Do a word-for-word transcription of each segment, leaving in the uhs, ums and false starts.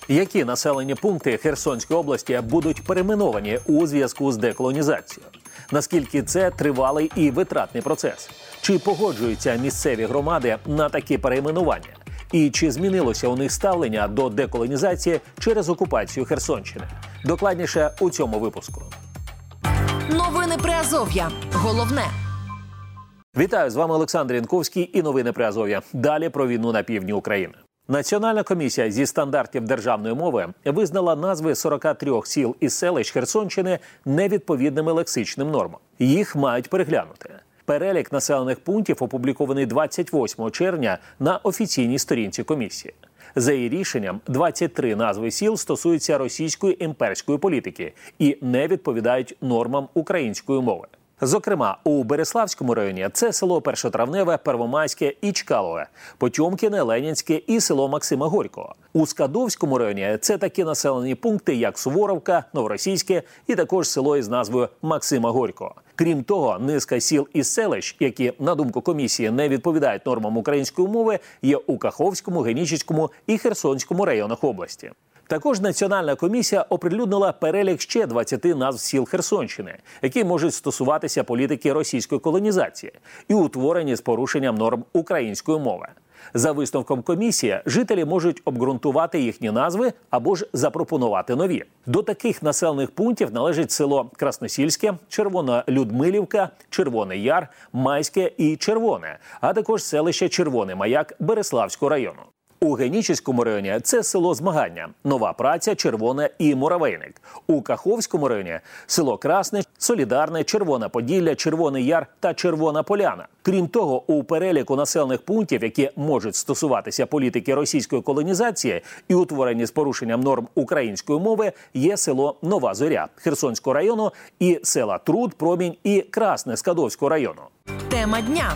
Які населені пункти Херсонської області будуть перейменовані у зв'язку з деколонізацією? Наскільки це тривалий і витратний процес? Чи погоджуються місцеві громади на такі перейменування? І чи змінилося у них ставлення до деколонізації через окупацію Херсонщини? Докладніше у цьому випуску. Новини Приазов'я. Головне. Вітаю, з вами Олександр Янковський і новини Приазов'я. Далі про війну на півдні України. Національна комісія зі стандартів державної мови визнала назви сорока трьох сіл і селищ Херсонщини невідповідними лексичним нормам. Їх мають переглянути. Перелік населених пунктів опублікований двадцять восьмого червня на офіційній сторінці комісії. За її рішенням, двадцять три назви сіл стосуються російської імперської політики і не відповідають нормам української мови. Зокрема, у Береславському районі це село Першотравневе, Первомайське і Чкалове, Потьомкіне, Ленінське і село Максима Горького. У Скадовському районі це такі населені пункти, як Суворовка, Новоросійське і також село із назвою Максима Горького. Крім того, низка сіл і селищ, які, на думку комісії, не відповідають нормам української мови, є у Каховському, Генічеському і Херсонському районах області. Також Національна комісія оприлюднила перелік ще двадцяти назв сіл Херсонщини, які можуть стосуватися політики російської колонізації і утворені з порушенням норм української мови. За висновком комісії, жителі можуть обґрунтувати їхні назви або ж запропонувати нові. До таких населених пунктів належить село Красносільське, Червона Людмилівка, Червоний Яр, Майське і Червоне, а також селище Червоний Маяк Береславського району. У Генічеському районі це село Змагання, Нова Праця, Червоне і Муравейник. У Каховському районі село Красне, Солідарне, Червона Поділля, Червоний Яр та Червона Поляна. Крім того, у переліку населених пунктів, які можуть стосуватися політики російської колонізації і утворені з порушенням норм української мови, є село Нова Зоря Херсонського району і села Труд, Промінь і Красне Скадовського району. Тема дня.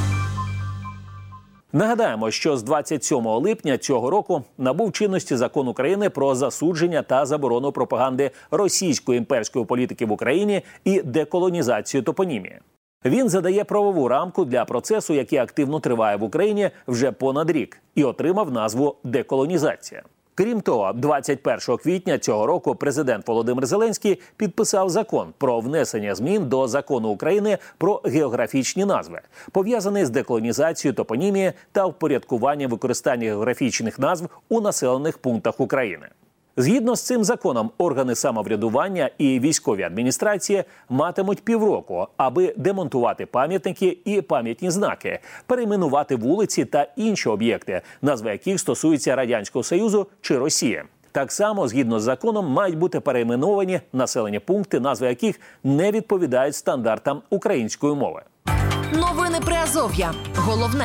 Нагадаємо, що з двадцять сьомого липня цього року набув чинності Закон України про засудження та заборону пропаганди російської імперської політики в Україні і деколонізацію топонімії. Він задає правову рамку для процесу, який активно триває в Україні вже понад рік, і отримав назву «деколонізація». Крім того, двадцять першого квітня цього року президент Володимир Зеленський підписав закон про внесення змін до Закону України про географічні назви, пов'язаний з деколонізацією топонімії та впорядкуванням використання географічних назв у населених пунктах України. Згідно з цим законом, органи самоврядування і військові адміністрації матимуть півроку, аби демонтувати пам'ятники і пам'ятні знаки, перейменувати вулиці та інші об'єкти, назви яких стосуються Радянського Союзу чи Росії. Так само, згідно з законом, мають бути перейменовані населені пункти, назви яких не відповідають стандартам української мови. Новини Приазов'я. Головне.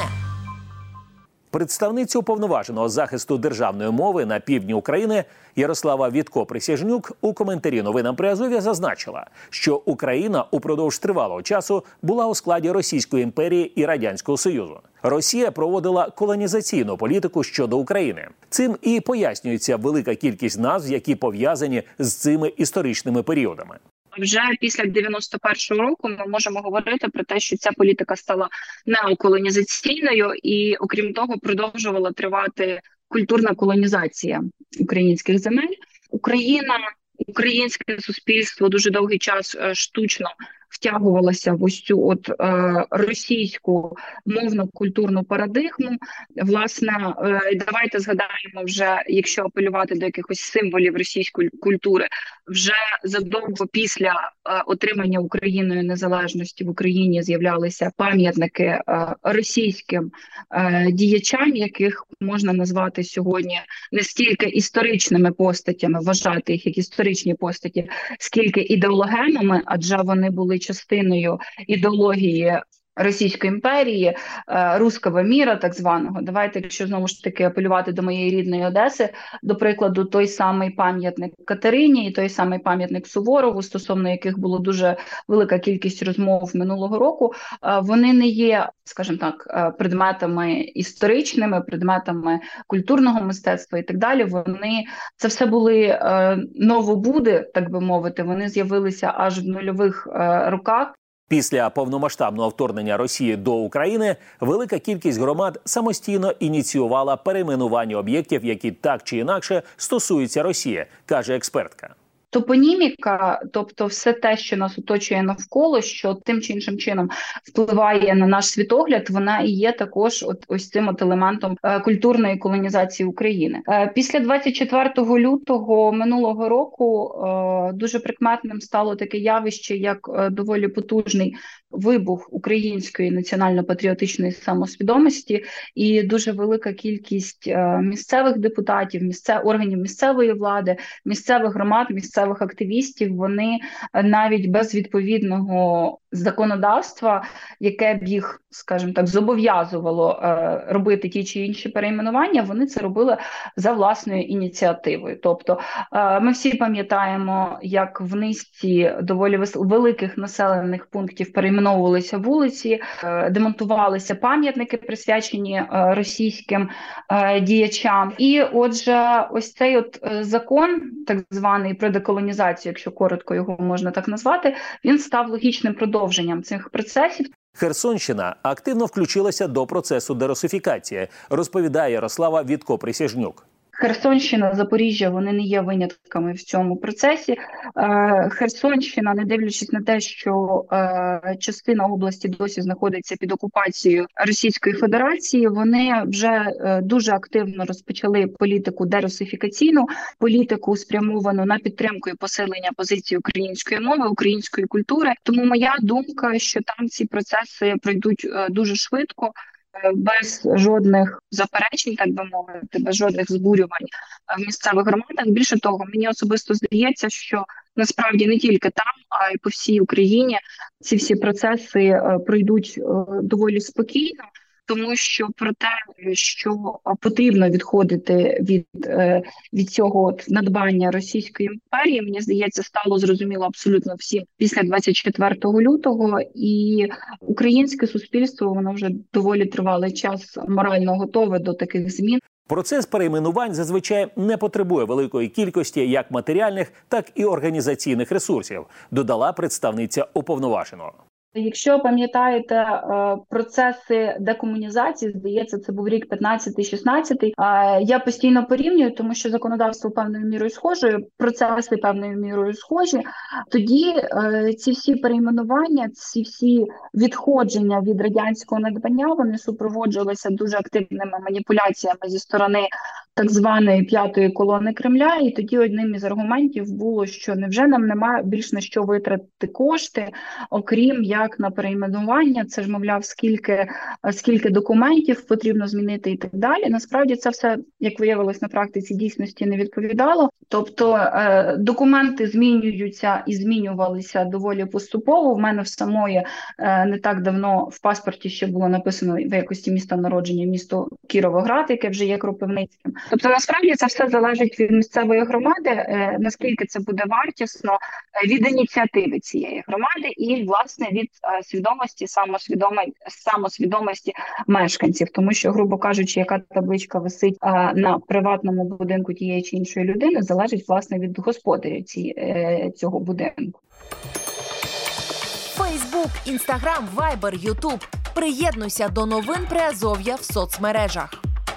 Представниця уповноваженого захисту державної мови на півдні України Ярослава Вітко-Присяжнюк у коментарі новинам Приазов'я зазначила, що Україна упродовж тривалого часу була у складі Російської імперії і Радянського Союзу. Росія проводила колонізаційну політику щодо України. Цим і пояснюється велика кількість назв, які пов'язані з цими історичними періодами. Вже після дев'яносто першого року ми можемо говорити про те, що ця політика стала неоколонізаційною і, окрім того, продовжувала тривати культурна колонізація українських земель. Україна, українське суспільство дуже довгий час штучно втягувалася в ось цю от е, російську мовно-культурну парадигму. Власне, е, давайте згадаємо вже, якщо апелювати до якихось символів російської культури, вже задовго після е, отримання Україною незалежності в Україні з'являлися пам'ятники е, російським е, діячам, яких можна назвати сьогодні не стільки історичними постатями, вважати їх як історичні постаті, скільки ідеологемами, адже вони були частиною ідеології Російської імперії, руського міра так званого. Давайте, якщо знову ж таки апелювати до моєї рідної Одеси, до прикладу, той самий пам'ятник Катерині і той самий пам'ятник Суворову, стосовно яких було дуже велика кількість розмов минулого року, вони не є, скажімо так, предметами історичними, предметами культурного мистецтва і так далі. Вони, це все були новобуди, так би мовити, вони з'явилися аж в нульових роках. Після повномасштабного вторгнення Росії до України велика кількість громад самостійно ініціювала перейменування об'єктів, які так чи інакше стосуються Росії, каже експертка. Топоніміка, тобто все те, що нас оточує навколо, що тим чи іншим чином впливає на наш світогляд, вона і є також от ось цим от елементом е, культурної колонізації України. Е, після двадцять четвертого лютого минулого року е, дуже прикметним стало таке явище, як е, доволі потужний вибух української національно-патріотичної самосвідомості, і дуже велика кількість е, місцевих депутатів, місце, органів місцевої влади, місцевих громад, місцевих активістів, вони навіть без відповідного законодавства, яке б їх, скажімо так, зобов'язувало е, робити ті чи інші перейменування, вони це робили за власною ініціативою. Тобто е, ми всі пам'ятаємо, як в низці доволі великих населених пунктів перейменовувалися вулиці, е, демонтувалися пам'ятники, присвячені е, російським е, діячам. І отже, ось цей от закон, так званий про деколонізацію, якщо коротко його можна так назвати, він став логічним продовженням цих процесів. Херсонщина активно включилася до процесу дерусифікації, розповідає Ярослава Вітко-Присяжнюк. Херсонщина, Запоріжжя, вони не є винятками в цьому процесі. Херсонщина, не дивлячись на те, що частина області досі знаходиться під окупацією Російської Федерації, вони вже дуже активно розпочали політику дерусифікаційну, політику спрямовану на підтримку і посилення позиції української мови, української культури. Тому моя думка, що там ці процеси пройдуть дуже швидко, без жодних заперечень, так би мовити, без жодних збурювань в місцевих громадах. Більше того, мені особисто здається, що насправді не тільки там, а й по всій Україні ці всі процеси пройдуть доволі спокійно, тому що про те, що потрібно відходити від, від цього от надбання Російської імперії, мені здається, стало зрозуміло абсолютно всім після двадцять четвертого лютого, і українське суспільство, воно вже доволі тривалий час морально готове до таких змін. Процес перейменувань зазвичай не потребує великої кількості як матеріальних, так і організаційних ресурсів, додала представниця уповноваженого. Якщо пам'ятаєте процеси декомунізації, здається, це був рік п'ятнадцятий-шістнадцятий, я постійно порівнюю, тому що законодавство певною мірою схоже, процеси певною мірою схожі. Тоді ці всі перейменування, ці всі відходження від радянського надбання, вони супроводжувалися дуже активними маніпуляціями зі сторони так званої п'ятої колони Кремля, і тоді одним із аргументів було, що невже нам немає більш на що витратити кошти, окрім як на перейменування, це ж, мовляв, скільки, скільки документів потрібно змінити і так далі. Насправді це все, як виявилось на практиці, дійсності не відповідало. Тобто е, документи змінюються і змінювалися доволі поступово. В мене в самої е, не так давно в паспорті ще було написано в якості міста народження місто Кіровоград, яке вже є Кропивницьким. Тобто насправді це все залежить від місцевої громади, е, наскільки це буде вартісно, е, від ініціативи цієї громади і, власне, від е, свідомості, самосвідомості, самосвідомості мешканців. Тому що, грубо кажучи, яка табличка висить е, на приватному будинку тієї чи іншої людини, залежить, власне, від господаря ці, е, цього будинку. Фейсбук, Інстаграм, Вайбер, Ютуб. Приєднуйся до новин Приазов'я в соцмережах.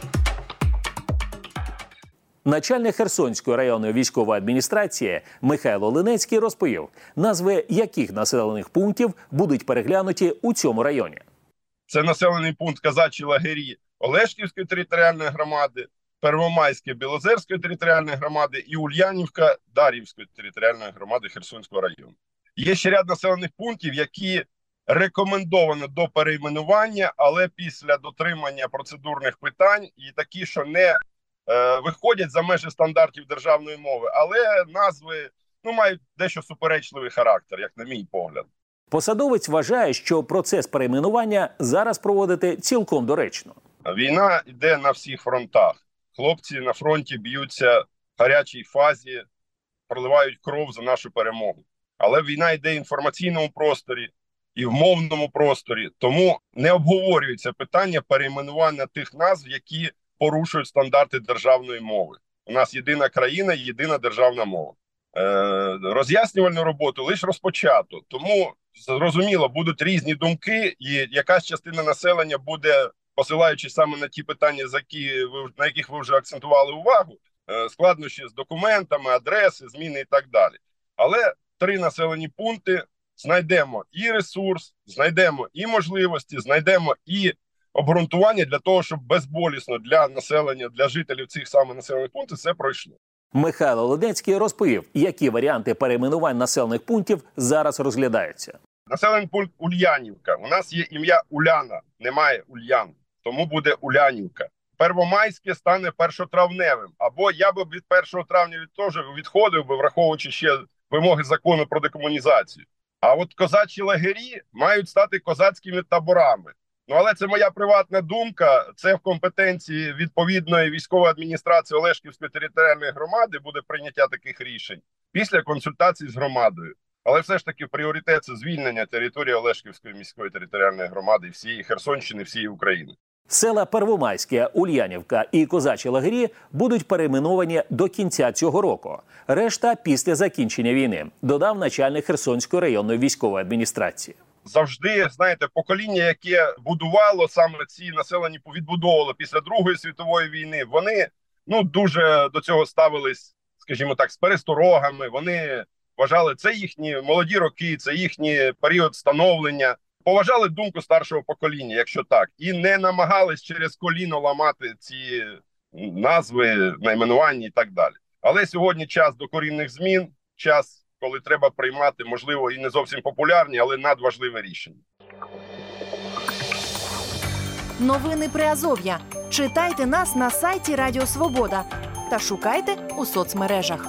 Начальник Херсонської районної військової адміністрації Михайло Линецький розповів, назви яких населених пунктів будуть переглянуті у цьому районі. Це населений пункт Казачі Лагері Олешківської територіальної громади, Первомайське Білозерської територіальної громади і Ульянівка Дар'ївської територіальної громади Херсонського району. Є ще ряд населених пунктів, які рекомендовано до перейменування, але після дотримання процедурних питань і такі, що не е, виходять за межі стандартів державної мови, але назви ну, мають дещо суперечливий характер, як на мій погляд. Посадовець вважає, що процес перейменування зараз проводити цілком доречно. Війна йде на всіх фронтах. Хлопці на фронті б'ються в гарячій фазі, проливають кров за нашу перемогу. Але війна йде в інформаційному просторі і в мовному просторі, тому не обговорюється питання перейменування тих назв, які порушують стандарти державної мови. У нас єдина країна, єдина державна мова. роз'яснювальну роботу лише розпочато. Тому, зрозуміло, будуть різні думки, і якась частина населення буде, посилаючись саме на ті питання, за які ви, на яких ви вже акцентували увагу, складнощі з документами, адреси, зміни і так далі. Але три населені пункти, знайдемо і ресурс, знайдемо і можливості, знайдемо і обґрунтування для того, щоб безболісно для населення, для жителів цих самих населених пунктів це пройшло. Михайло Ледецький розповів, які варіанти перейменувань населених пунктів зараз розглядаються. Населений пункт Ульянівка. У нас є ім'я Уляна, немає Ульян, тому буде Улянівка. Первомайське стане першотравневим. Або я би від першого травня від теж відходив би, враховуючи ще вимоги закону про декомунізацію. А от козачі лагері мають стати козацькими таборами. Ну, але це моя приватна думка, це в компетенції відповідної військової адміністрації Олешківської територіальної громади буде прийняття таких рішень після консультацій з громадою. Але все ж таки пріоритет – це звільнення території Олешківської міської територіальної громади, всієї Херсонщини, всієї України. Села Первомайське, Ульянівка і Козачі лагері будуть перейменовані до кінця цього року. Решта – після закінчення війни, додав начальник Херсонської районної військової адміністрації. Завжди, знаєте, покоління, яке будувало саме ці населені, відбудовувало після Другої світової війни, вони ну дуже до цього ставились, скажімо так, з пересторогами. Вони вважали, це їхні молоді роки, це їхній період становлення. Поважали думку старшого покоління, якщо так, і не намагались через коліно ламати ці назви, найменування і так далі. Але сьогодні час докорінних змін, час, коли треба приймати, можливо, і не зовсім популярні, але надважливе рішення. Новини Приазов'я. Читайте нас на сайті Радіо Свобода та шукайте у соцмережах.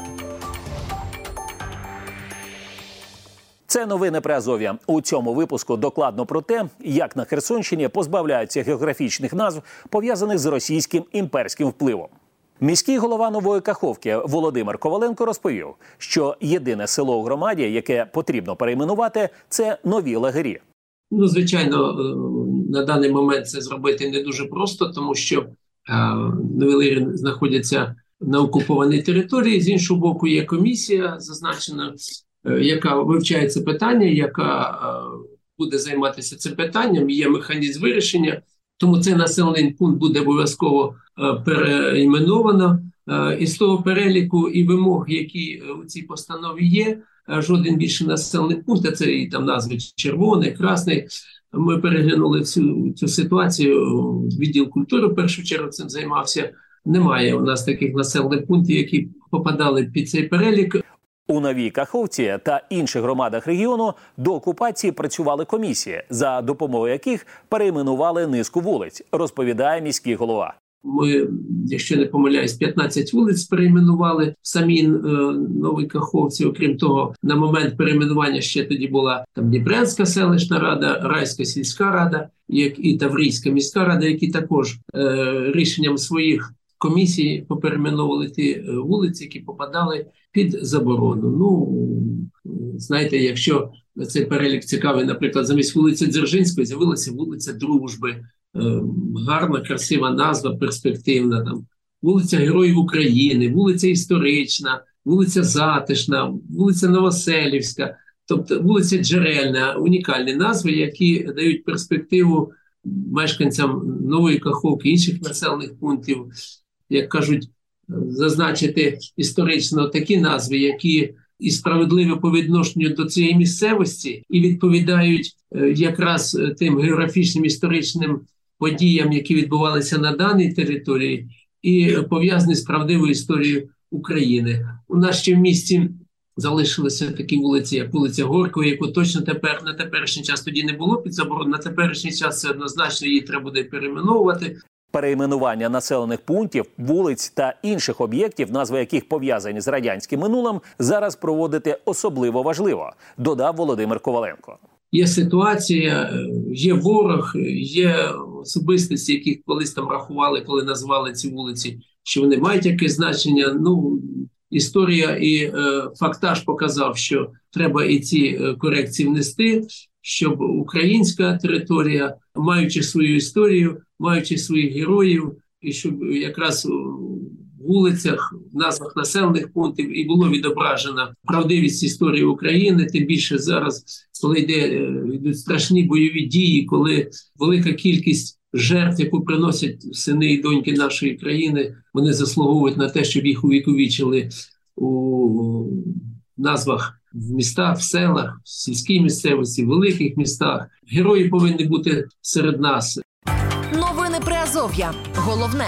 Це новини Приазов'я. У цьому випуску докладно про те, як на Херсонщині позбавляються географічних назв, пов'язаних з російським імперським впливом. Міський голова Нової Каховки Володимир Коваленко розповів, що єдине село у громаді, яке потрібно перейменувати, це Нові Лагері. Ну, звичайно, на даний момент це зробити не дуже просто, тому що Нові Лагері знаходяться на окупованій території. З іншого боку, є комісія зазначена, яка вивчає це питання, яка буде займатися цим питанням, є механізм вирішення. Тому цей населений пункт буде обов'язково переіменовано. І з того переліку і вимог, які у цій постанові є, жоден більше населений пункт, а це і там назви червоний, красний. Ми переглянули всю цю ситуацію, відділ культури в першу чергу цим займався. Немає у нас таких населених пунктів, які попадали під цей перелік. У Новій Каховці та інших громадах регіону до окупації працювали комісії, за допомогою яких перейменували низку вулиць, розповідає міський голова. Ми, якщо не помиляюсь, п'ятнадцять вулиць перейменували в самій е, Новій Каховці. Окрім того, на момент перейменування ще тоді була там Дніпрянська селищна рада, Райська сільська рада, як і Таврійська міська рада, які також е, рішенням своїх комісій поперейменовували ті вулиці, які попадали під заборону. Ну, знаєте, якщо цей перелік цікавий, наприклад, замість вулиці Дзержинської з'явилася вулиця Дружби. Гарна, красива назва, перспективна. Там вулиця Героїв України, вулиця Історична, вулиця Затишна, вулиця Новоселівська, тобто вулиця Джерельна, унікальні назви, які дають перспективу мешканцям Нової Каховки, інших населених пунктів, як кажуть, зазначити історично такі назви, які і справедливі по відношенню до цієї місцевості, і відповідають якраз тим географічним історичним подіям, які відбувалися на даній території, і пов'язані з правдивою історією України. У нас ще в місті залишилися такі вулиці, як вулиця Горького, яку точно тепер на теперішній час тоді не було під заборону, на теперішній час це однозначно її треба буде перейменовувати. Перейменування населених пунктів, вулиць та інших об'єктів, назви яких пов'язані з радянським минулим, зараз проводити особливо важливо, додав Володимир Коваленко. Є ситуація, є ворог, є особистості, яких колись там рахували, коли назвали ці вулиці, що вони мають якесь значення. Ну, історія і е, фактаж показав, що треба і ці е, корекції внести, щоб українська територія, маючи свою історію, маючи своїх героїв, і щоб якраз вулицях, в назвах населених пунктів, і було відображена правдивість історії України, тим більше зараз, коли йде, йдуть страшні бойові дії, коли велика кількість жертв, яку приносять сини і доньки нашої країни, вони заслуговують на те, щоб їх увіковічили у назвах в містах, в селах, в сільській місцевості, в великих містах. Герої повинні бути серед нас. Новини Приазов'я. Головне.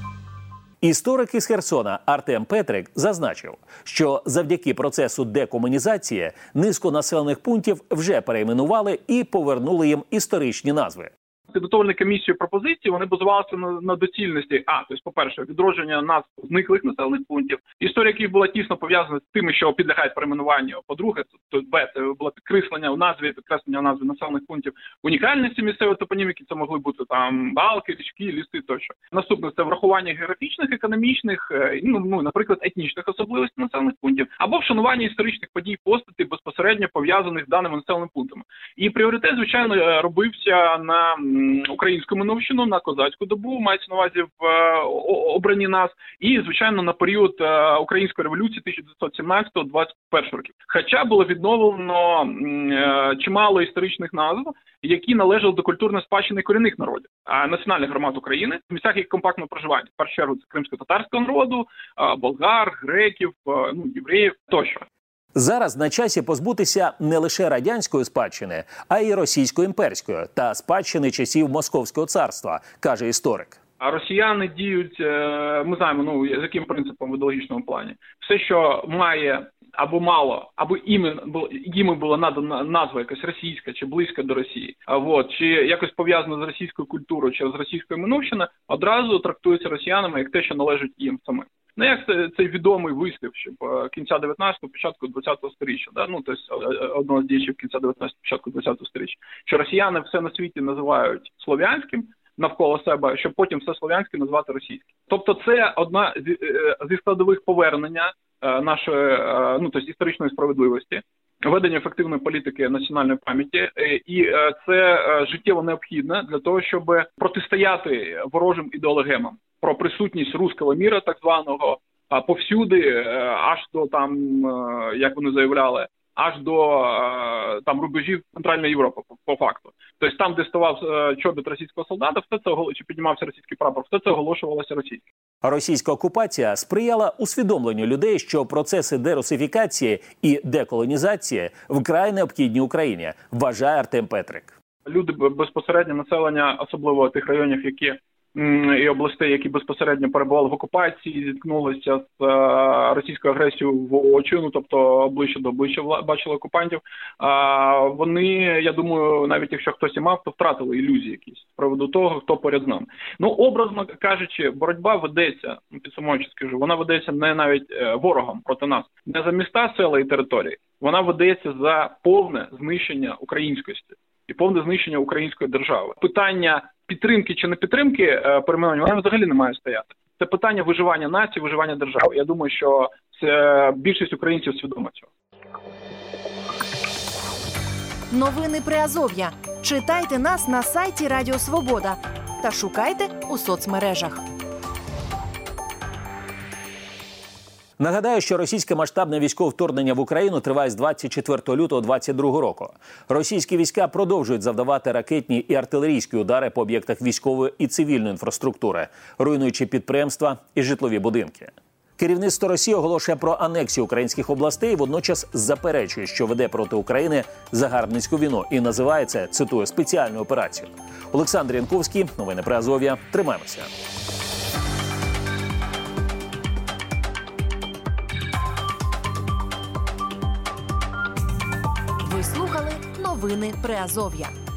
Історик із Херсона Артем Петрик зазначив, що завдяки процесу декомунізації низку населених пунктів вже перейменували і повернули їм історичні назви. Підготовлені комісією пропозиції, вони базувалися на, на доцільності, а, тобто, по-перше, відродження назв зниклих населених пунктів, історія яких була тісно пов'язана з тими, що підлягають перейменуванню. По-друге, то Б, це було підкреслення у назві, підкреслення у назві населених пунктів унікальності місцевої топоніміки, це могли бути там балки, річки, ліси тощо. Наступне – це врахування географічних, економічних, ну, ну, наприклад, етнічних особливостей населених пунктів, або вшанування історичних подій, постатей, безпосередньо пов'язаних з даними населеними пунктами. І пріоритет, звичайно, робився на українську минувщину, на козацьку добу, мається на увазі в обранні нас, і, звичайно, на період Української революції тисяча дев'ятсот сімнадцятого - двадцять першого років. Хоча було відновлено чимало історичних назв, які належали до культурної спадщини корінних народів, національних громад України, в місцях їх компактного проживання. В першу чергу це кримсько-татарського народу, болгар, греків, ну, євреїв тощо. Зараз на часі позбутися не лише радянської спадщини, а й російсько-імперської та спадщини часів Московського царства, каже історик. А росіяни діють, ми знаємо, ну, з яким принципом в ідеологічному плані. Все, що має або мало, або їм була надана назва якась російська чи близька до Росії, а от, чи якось пов'язана з російською культурою чи з російською минувщиною, одразу трактується росіянами як те, що належить їм самим. Ну, як це, цей відомий вислів, що кінця дев'ятнадцятого, початку двадцятого сторіччя, да? Ну, тобто одного з діячів кінця дев'ятнадцятого, початку двадцятого сторіччя, що росіяни все на світі називають слов'янським навколо себе, щоб потім все слов'янське назвати російським. Тобто це одна зі складових повернення нашої, ну, тобто історичної справедливості, ведення ефективної політики національної пам'яті, і це життєво необхідне для того, щоб протистояти ворожим ідеологемам про присутність руського міра, так званого, повсюди, аж до там, як вони заявляли, аж до там рубежів Центральної Європи, по, по факту. Тобто там, де ставав чобіт російського солдата, все це, чи піднімався російський прапор, все це оголошувалося російським. Російська окупація сприяла усвідомленню людей, що процеси дерусифікації і деколонізації вкрай необхідні Україні, вважає Артем Петрик. Люди, безпосередньо населення, особливо тих районів, які і областей, які безпосередньо перебували в окупації, зіткнулися з а, російською агресією в очі, ну, тобто обличчя до обличчя бачили окупантів, а, вони, я думаю, навіть якщо хтось і мав, то втратили ілюзії якісь з приводу того, хто поряд з нами. Ну, образно кажучи, боротьба ведеться, підсумуючи скажу, вона ведеться не навіть е, ворогом проти нас, не за міста, села і території, вона ведеться за повне знищення українськості і повне знищення української держави. Питання підтримки чи не підтримки е, перейменування, вона взагалі не має стояти. Це питання виживання нації, виживання держави. Я думаю, що це більшість українців свідома цього. Новини Приазов'я. Читайте нас на сайті Радіо Свобода та шукайте у соцмережах. Нагадаю, що російське масштабне військове вторгнення в Україну триває з двадцять четвертого лютого двадцять другого року. Російські війська продовжують завдавати ракетні і артилерійські удари по об'єктах військової і цивільної інфраструктури, руйнуючи підприємства і житлові будинки. Керівництво Росії оголошує про анексію українських областей, водночас заперечує, що веде проти України загарбницьку війну і називає це, цитую, спеціальну операцію. Олександр Янковський, новини Приазов'я. Тримаємося. Ви слухали новини Приазов'я.